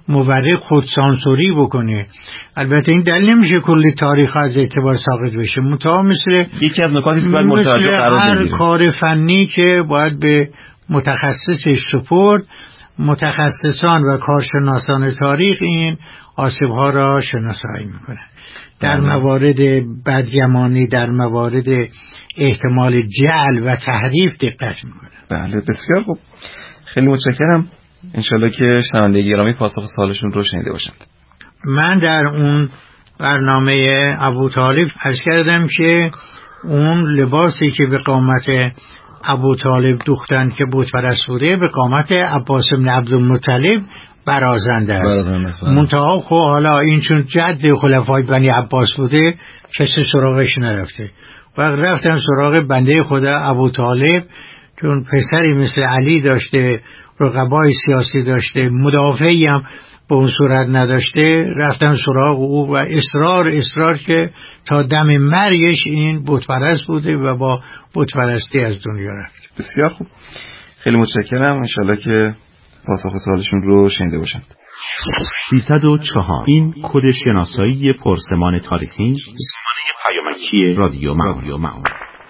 مورخ خودسانسوری بکنه. البته این دلیل نمیشه کلی تاریخ از اعتبار ساقط بشه، متأ مثل یکی از نکاتی که باید متوجه قرار بگیره، هر کار فنی که باید به متخصصش سپرد، متخصصان و کارشناسان تاریخ این آسیب‌ها را شناسایی میکنن. در موارد بدگمانی، در موارد احتمال جعل و تحریف دقت میکنن. بله بسیار خوب، خیلی متشکرم. انشالله که شنونده گرامی پاسخ سوالشون رو شنیده باشند. من در اون برنامه ابوطالب عرض کردم که اون لباسی که به قامت ابوطالب دوختن که بت پرست بوده، به قامت عباس بن عبدالمطلب برازنده است. منتها خب حالا این چون جد خلفای بنی عباس بوده کسی سراغش نرفته و رفتن سراغ بنده خدا ابوطالب، چون پسری مثل علی داشته، رقبای سیاسی داشته، مدافعی هم به اون صورت نداشته، رفتن سراغ او و اصرار اصرار که تا دم مرگش این بت پرست بوده و با بت پرستی از دنیا رفت. بسیار خوب، خیلی متشکرم. انشالله که پاسخ سوالشون رو شنیده باشند. سیصد و چهار این کد شناسایی پرسمان تاریخی است. پیامکی رادیو معون.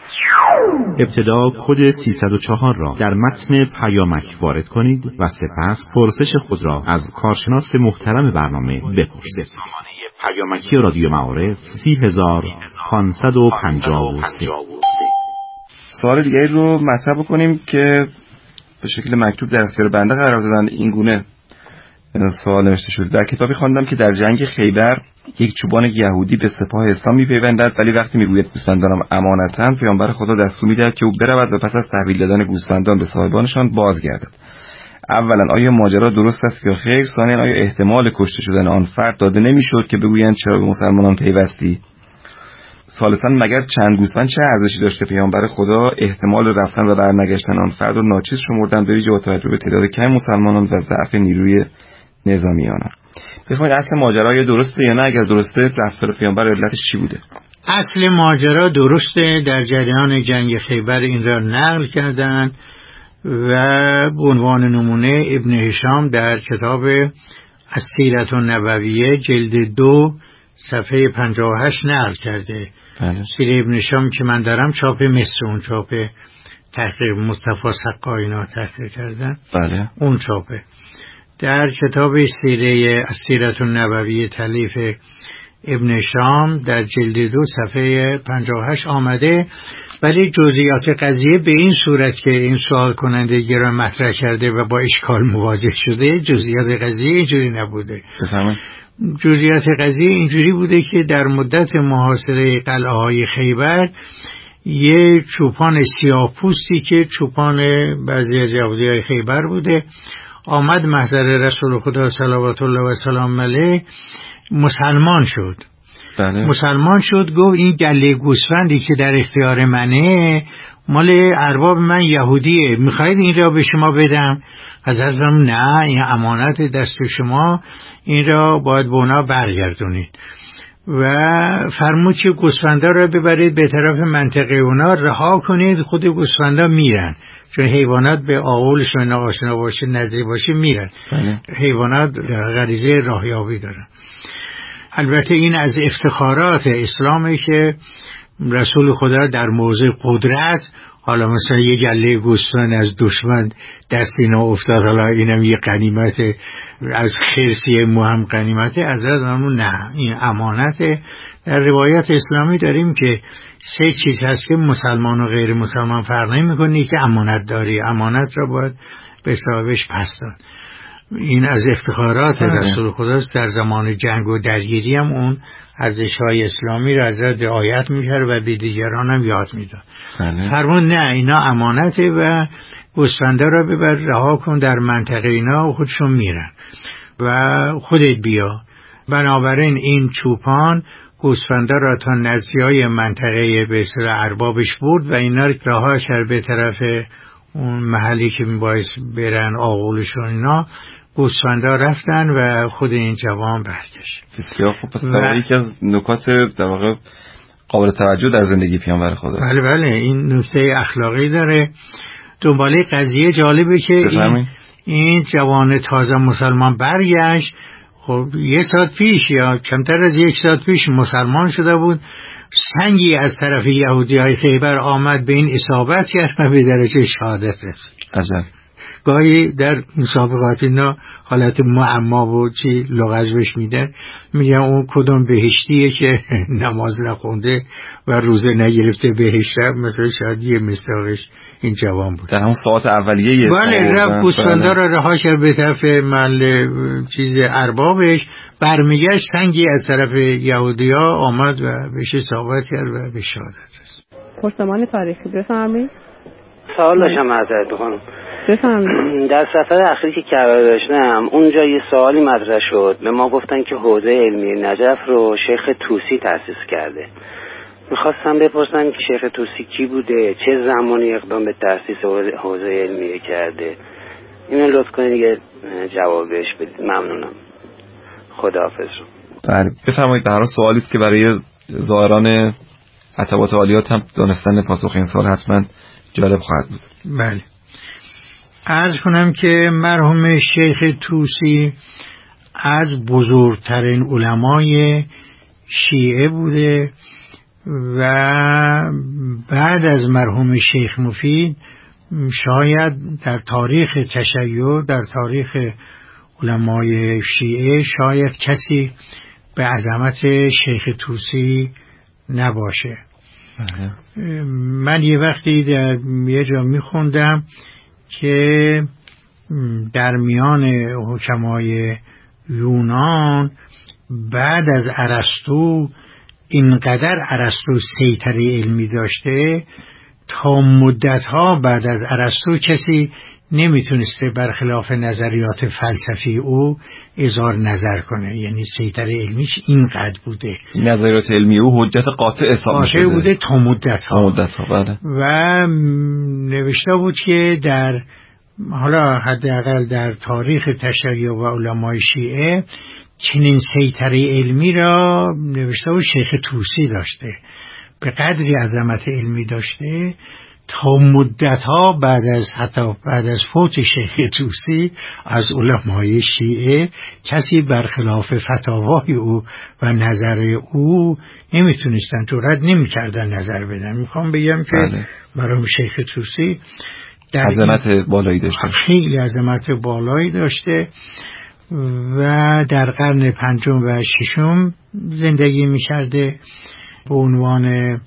ابتدا کد سیصد و چهار را در متن پیامک وارد کنید و سپس پرسش خود را از کارشناس محترم برنامه بپرسید. پیامکی رادیو معارف سی هزار پانصد و پنجاه و سه. سوال دیگری رو مطرح بکنیم که به شکل مکتوب در اختیار بنده قرار دادن. این گونه سوال نوشته شده: در کتابی خواندم که در جنگ خیبر یک چوبان یهودی به سپاه اسلام میپیوندد، ولی وقتی میگوید گوسفندانم امانتند، پیامبر خدا دستور میدهد که او برود و پس از تحویل دادن گوسفندان به صاحبانشان بازگردد. اولا آیا ماجرا درست است یا خیر؟ ثانیا آیا احتمال کشته شدن آن فرد داده نمیشد که بگویند چرا به مسلمانان پیوستی؟ ثالثا مگر چند گوسفند چه ارزشی داشته پیامبر خدا احتمال رفتن و برنگشتن آن فرد رو ناچیز شمردند، به ویژه با توجه به تعداد کم مسلمانان و ضعف نیروی نظامی آنان؟ بفرمایید اصل ماجرا یا درسته یا نه؟ اگر درسته رفتار پیامبر علتش چی بوده؟ اصل ماجرا درسته. در جریان جنگ خیبر این را نقل کردند و به عنوان نمونه ابن هشام در کتاب السیرة النبویه جلد دو صفحه پنجاه و هشت نقل کرده. بله. سیره ابن هشام که من دارم چاپ مصر، اون چاپ تحقیق مصطفی سقایی اینا تحقیق کردن. بله. اون چاپه. در کتاب سیره السیرة النبویه تالیف ابن هشام در جلد دو صفحه پنجاه و هشت آمده، ولی جزئیات قضیه به این صورت که این سوال کننده گران مطرح کرده و با اشکال مواجه شده، جزئیات قضیه اینجوری نبوده. بفهمید. جزئیات قضیه اینجوری بوده که در مدت محاصره قلعه های خیبر یه چوپان سیاه پوستی که چوپان بعضی از یهودی های خیبر بوده آمد محضر رسول خدا صلوات الله و سلام علیه، مسلمان شد. بله. مسلمان شد، گفت این گله گوسفندی که در اختیار منه مال ارباب من یهودیه، میخواید این را به شما بدم؟ حضرت فرمود نه، این امانت دست شما، این را باید به اونا برگردونید و فرمود که گوسفندا را ببرید به طرف منطقه اونا، رها کنید، خود گوسفندا میرن، چون حیوانات به آغولشون آشنا باشه، نزدیک باشه میرن. بله. حیوانات غریزه راهیابی دارن. البته این از افتخارات اسلامه که رسول خدا در موضع قدرت، حالا مثلا یه گله گوسفند از دشمن دست اینا افتاد، حالا اینم یه غنیمت از خرسی مهم غنیمته، از همون نه، این امانته. در روایت اسلامی داریم که سه چیز هست که مسلمان و غیر مسلمان فرق نمی‌کنه، که امانت داری، امانت را باید به صاحبش پس داد. این از افتخارات رسول خداست. در زمان جنگ و درگیری هم اون ارزش‌های اسلامی را از رعایت می‌کرد و به دیگران هم یاد می‌داد. فرمود نه، اینا امانته و گوسفندا را ببر، رها کن در منطقه اینا و خودشون میرن و خودت بیا. بنابراین این چوپان گوسفندا را تا نزدیای منطقه به اصطلاح اربابش برد و اینا را رها کرد به طرف اون محلی که میبایست برن آغولشون. اینا گوسفندا رفتن و خود این جوان برگشت. بسیار خوب. پس در یکی از نکات در واقع قابل توجه در زندگی پیامبر خدا. بله بله، این نکته اخلاقی داره. دنباله قضیه جالبه که این, این جوان تازه مسلمان برگشت، خب یه ساعت پیش یا کمتر از یک ساعت پیش مسلمان شده بود، سنگی از طرف یهودی‌های خیبر آمد به این اصابت کرد و به درجه شهادت رسید. عجب. گاهی در مسابقات اینا حالت معما و چی لغز بهش میدن، میگن اون کدوم بهشتیه که نماز نخونده و روزه نگرفته بهشت رفت، مثلا شاید یه مستاقش این جوان بود. در همون ساعت اولیه بله رفت بوستاندار رو رها کرد به طرف محل چیز اربابش، برمیگشت سنگی از طرف یهودیا آمد و بهش اصابت کرد و به شهادت رسید. پرسمان تاریخی بفرمایید. سوال داشتم معذرت بخونم. بفرمایید. در سفر اخیری که کربلا داشتم اونجا یه سوالی مطرح شد، به ما گفتن که حوزه علمی نجف رو شیخ طوسی تأسیس کرده. میخواستم بپرسم که شیخ طوسی کی بوده، چه زمانی اقدام به تأسیس حوزه علمی کرده. اینو لطف کنید دیگه جوابش بدید، ممنونم. خداحافظ. بله بفرمایید. در سوالی است که برای زائران عتبات عالیات هم دانستن پاسخ این سوال حتما جالب خواهد بود. بله عرض کنم که مرحوم شیخ طوسی از بزرگترین علمای شیعه بوده و بعد از مرحوم شیخ مفید شاید در تاریخ تشیع، در تاریخ علمای شیعه شاید کسی به عظمت شیخ طوسی نباشه. من یه وقتی در یه جا میخوندم که در میان حکمای یونان بعد از ارسطو اینقدر ارسطو سیطره علمی داشته تا مدتها بعد از ارسطو کسی نمیتونسته برخلاف نظریات فلسفی او اظهار نظر کنه، یعنی سیطره علمیش اینقدر بوده. نظریات علمی او حجت قاطع حساب شده بوده تا مدتها. مدتها بله. و نوشته بود که در حالا حداقل در تاریخ تشیع و علمای شیعه چنین سیطره علمی را نوشته بود شیخ طوسی داشته، به قدری عظمت علمی داشته تا مدتها بعد از حتی بعد از فوت شیخ طوسی از علمای شیعه کسی برخلاف فتاوای او و نظر او نمیتونستن، جرئت نمیکردن نظر بدن. میخوام بگم که بله. مرحوم شیخ طوسی عظمت بالایی داشته، خیلی عظمت بالایی داشته و در قرن پنجم و ششم زندگی میکرده. به عنوان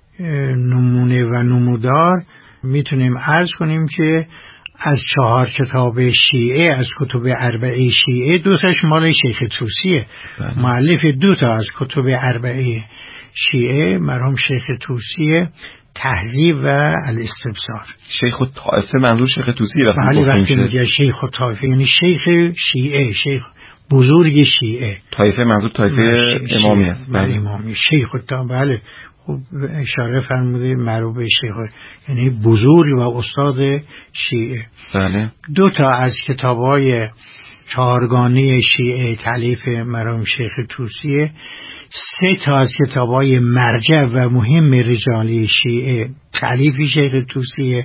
نمونه و نمودار میتونیم عرض کنیم که از چهار کتاب شیعه، از کتب اربعه شیعه، دو تاش مال شیخ طوسیه. مؤلف دو تا از کتب اربعه شیعه مرحوم شیخ طوسیه، تهذیب و الاستبصار. شیخ الطائفه منظور شیخ طوسی رفت. بله وقتی میگه شیخ الطائفه یعنی شیخ شیعه، شیخ بزرگ شیعه. طائفه منظور طائفه امامی است. بله امامی. شیخ الطائفه بله خوب اشاره فرموده، معروف به شیخ یعنی بزرگ و استاد شیعه. بله. دو تا از کتاب‌های چهارگانه شیعه تالیف مرحوم شیخ طوسیه، سه تا از کتاب‌های مرجع و مهم رجالی شیعه تالیف شیخ طوسیه.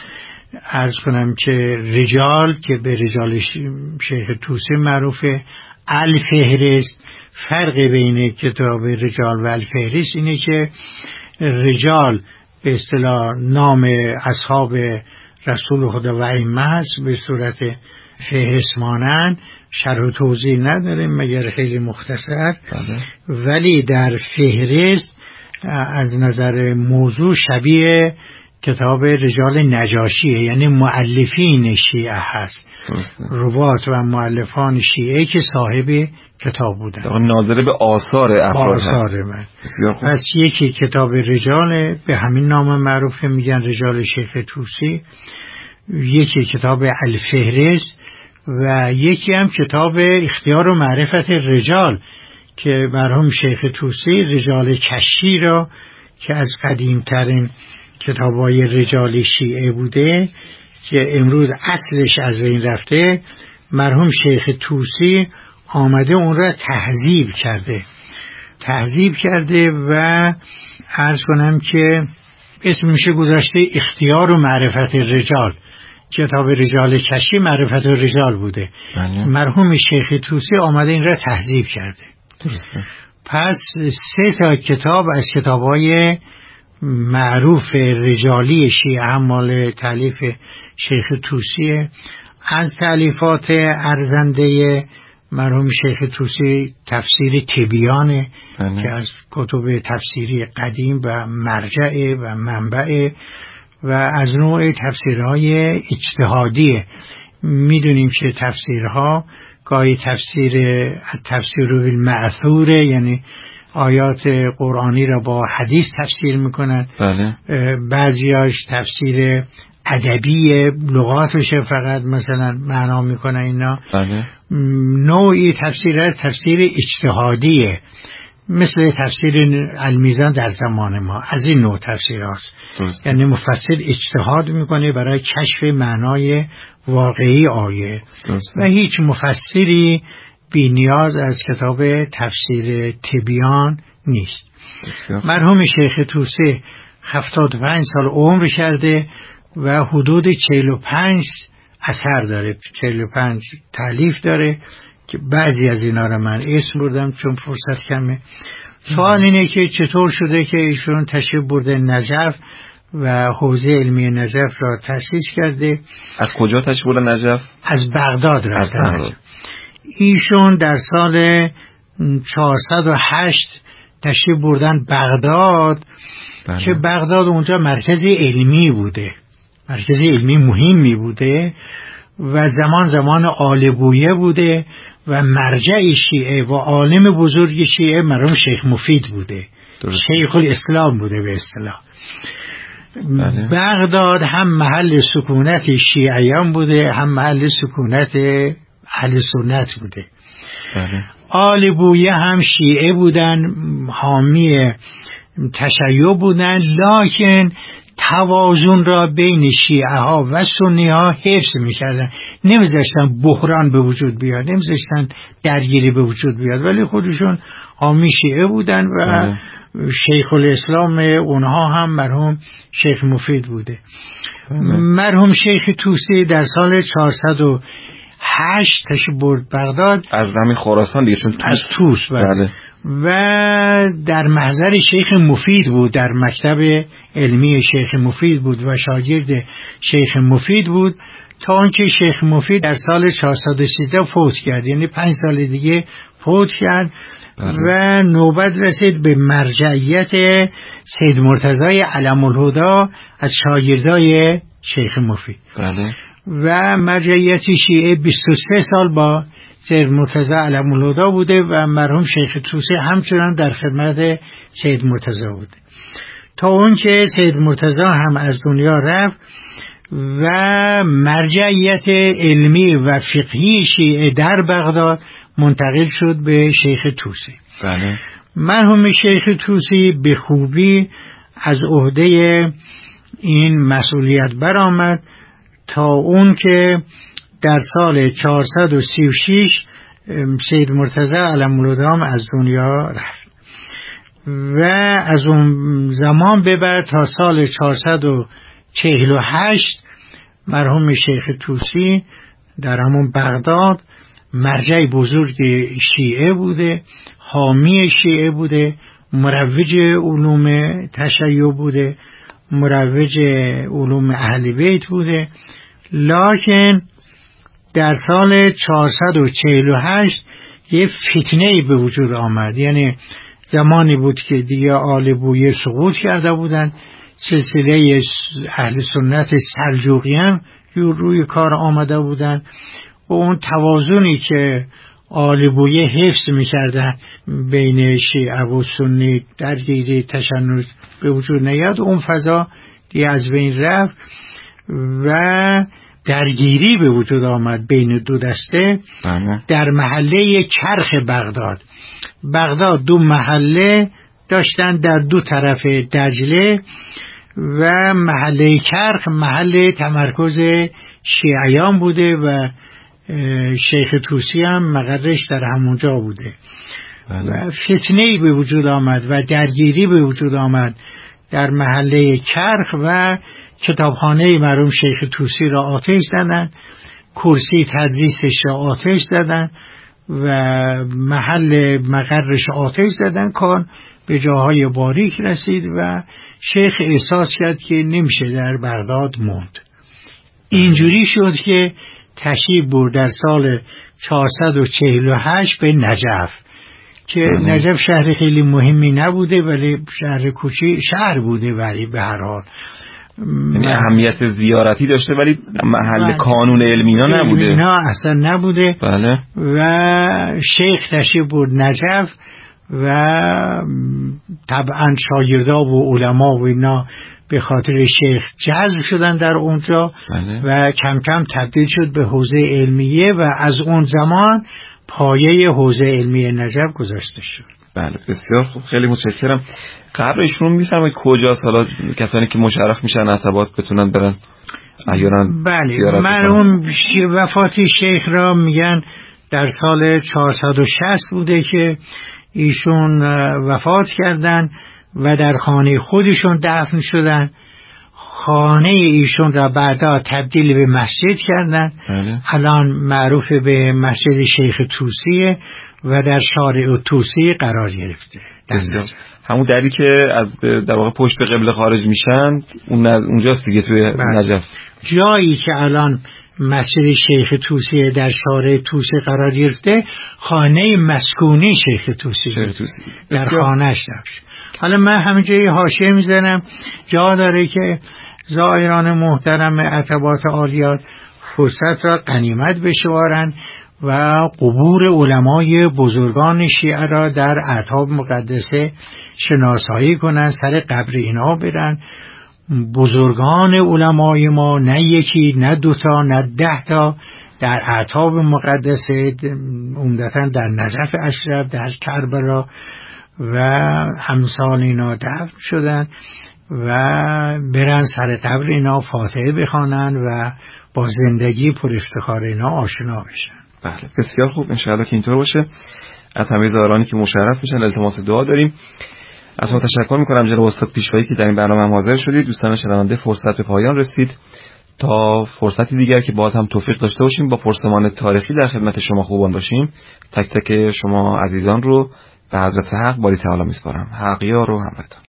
عرض کنم که رجال که به رجال شیخ طوسی معروفه، الفهرست. فرق بین کتاب رجال و الفهرست اینه که رجال به اصطلاح نام اصحاب رسول خدا و ائمه است، به صورت فهرست مانند، شرح و توضیح نداریم مگر خیلی مختصر. ولی در فهرست از نظر موضوع شبیه کتاب رجال نجاشیه، یعنی مؤلفین شیعه هست، روات و مؤلفان شیعه که صاحب کتاب بودن، ناظر به آثار افراد آثار من. پس یکی کتاب رجال به همین نام معروف که میگن رجال شیخ طوسی، یکی کتاب الفهرست و یکی هم کتاب اختیار و معرفت رجال که مرحوم شیخ طوسی رجال کشی را که از قدیمترین کتابای رجال شیعه بوده که امروز اصلش از بین رفته، مرحوم شیخ طوسی آمده اون را تهذیب کرده تهذیب کرده و عرض کنم که اسم میشه گذاشته اختیار و معرفت رجال، کتاب رجال کشی معرفت الرجال بوده. بله. مرحوم شیخ طوسی آمده این را تهذیب کرده. درسته. پس سه تا کتاب از کتاب‌های معروف رجالی شیعه هم مال تالیف شیخ طوسی. از تالیفات ارزنده مرحوم شیخ طوسی تفسیر تبیانه بله. که از کتب تفسیری قدیم و مرجع و منبع و از نوع تفسیرهای اجتهادیه. میدونیم که تفسیرها گاهی تفسیر تفسیر بالمأثوره، یعنی آیات قرآنی را با حدیث تفسیر میکنن. بله. بعضیاش تفسیر ادبی لغاتش فقط مثلا معنا میکنن اینا. بله. نوعی تفسیر از تفسیر اجتهادیه، مثل تفسیر المیزان در زمان ما. از این نوع تفسیر هاست، یعنی مفسر اجتهاد میکنه برای کشف معنای واقعی آیه درسته. و هیچ مفسری بی نیاز از کتاب تفسیر تبیان نیست. مرحوم شیخ طوسی هفتاد و پنج سال عمر کرده و حدود چهل و پنج اثر داره، چهل و پنج تالیف داره که بعضی از اینا رو من اسم بردم چون فرصت کمه. سوال اینه که چطور شده که ایشون تشریف برده نجف و حوزه علمی نجف را تأسیس کرده. از کجا تشریف برده نجف؟ از بغداد رفتن. ایشون در سال چهارصد و هشت تشریف بردن بغداد. بله. که بغداد اونجا مرکز علمی بوده، مرکز علمی مهمی بوده و زمان زمان آلبویه بوده و مرجع شیعه و عالم بزرگ شیعه مرحوم شیخ مفید بوده. درست. شیخ الاسلام بوده به اصطلاح. بله. بغداد هم محل سکونت شیعیان بوده، هم محل سکونت اهل سنت بوده. بله. آلبویه هم شیعه بودن، حامی تشیع بودن، لکن توازن را بین شیعه ها و سنی ها حفظ میکردن، نمیذاشتن بحران به وجود بیاد، نمیذاشتن درگیری به وجود بیاد، ولی خودشون حامی شیعه بودن و آه. شیخ الاسلام اونها هم مرحوم شیخ مفید بوده. آه. مرحوم شیخ طوسی در سال چهارصد و هشت تشریف برد بغداد از همین خراسان دیگه، چون توس. از توس. بله. و در محضر شیخ مفید بود، در مکتب علمی شیخ مفید بود و شاگرد شیخ مفید بود تا آنکه شیخ مفید در سال چهارصد و سیزده فوت کرد، یعنی پنج سال دیگه فوت کرد. بله. و نوبت رسید به مرجعیت سید مرتضی علم الهدی از شاگردای شیخ مفید. بله. و مرجعیت شیعه بیست و سه سال با سید مرتضی علم الهدی بوده و مرحوم شیخ طوسی همچنان در خدمت سید مرتضی بوده تا اون که سید مرتضی هم از دنیا رفت و مرجعیت علمی و فقهی شیعه در بغداد منتقل شد به شیخ طوسی. بله. مرحوم شیخ طوسی به خوبی از عهده این مسئولیت برآمد تا اون که در سال چهارصد و سی و شش سید مرتضی علم الهدی از دنیا رفت و از اون زمان به بعد تا سال چهارصد و چهل و هشت مرحوم شیخ طوسی در همون بغداد مرجع بزرگ شیعه بوده، حامی شیعه بوده، مروج علوم تشیع بوده، مروج علوم اهل بیت بوده. لکن در سال چهارصد و چهل و هشت یه فتنه‌ای به وجود آمد، یعنی زمانی بود که دیگه آل بویه سقوط کرده بودن، سلسله اهل سنت سلجوقیان روی کار آمده بودن و اون توازنی که آل بویه حفظ می‌کردن بین شیعه و سنی درگیری تشنج به وجود نیاد، اون فضا دیگه از بین رفت و درگیری به وجود آمد بین دو دسته در محله کرخ بغداد. بغداد دو محله داشتن در دو طرف دجله و محله کرخ محله تمرکز شیعیان بوده و شیخ طوسی هم مقرش در همونجا بوده. بله. و فتنه‌ای به وجود آمد و درگیری به وجود آمد در محله کرخ و کتابخانه مرحوم شیخ طوسی را آتش زدن، کرسی تدریسش را آتش زدن و محل مقرش آتش زدن. کار به جاهای باریک رسید و شیخ احساس کرد که نمیشه در بغداد موند. اینجوری شد که تشریف برد در سال چهارصد و چهل و هشت به نجف که نجف شهر خیلی مهمی نبوده ولی شهر کوچی شهر بوده، ولی به هر حال یعنی اهمیت زیارتی داشته ولی محل بله. کانون علمی ها نبوده. نه اصلا نبوده. بله. و شیخ تشریف برد نجف و طبعا شاگردا و علما و اینا به خاطر شیخ جذب شدن در اونجا بله. و کم کم تبدیل شد به حوزه علمیه و از اون زمان پایه حوزه علمی نجف گذاشته شد. بله بسیار خوب، خیلی متشکرم. قبل ایشون میفرمایید کجاست حالا کسانی که مشرف میشن ارتباط بتونن برن احیانا؟ بله، مرحوم وفات شیخ را میگن در سال چهارصد و شصت بوده که ایشون وفات کردن و در خانه خودشون دفن شدن. خانه ایشون را بعدا تبدیل به مسجد کردن. بله. الان معروف به مسجد شیخ طوسیه و در شارع طوسی قرار گرفته. همون دری که از در واقع پشت به قبله خارج میشن اون اونجاست دیگه توی بله. نجف. جایی که الان مسجد شیخ طوسی در شارع طوسی قرار گرفته خانه مسکونی شیخ طوسی در خانه‌اش داشت. حالا من همینجا حاشیه میزنم، جا داره که زائران محترم ارتباط عالیات فرصت را غنیمت بشمارند و قبور علمای بزرگان شیعه را در اعتاب مقدسه شناسایی کنند، سر قبر اینا برن. بزرگان علمای ما نه یکی نه دوتا نه ده تا در اعتاب مقدسه، عمدتاً در نجف اشرف، در کربلا و امثال اینا دفن شدن و برن سر قبر اینا فاتحه بخوانن و با زندگی پر افتخار اینا آشنا بشن. بله بسیار خوب، انشاءالله که اینطور باشه. از همه زائرانی که مشرف میشن التماس دعا داریم. از شما تشکر میکنم جناب استاد پیشوایی که در این برنامه حاضر شدید. دوستان شنونده فرصت به پایان رسید، تا فرصتی دیگر که باز هم توفیق داشته باشیم با پرسمان تاریخی در خدمت شما خوبان باشیم. تک تک شما عزیزان رو به حضرت حق باری تعالی میسپارم. حق یار و همراهتون.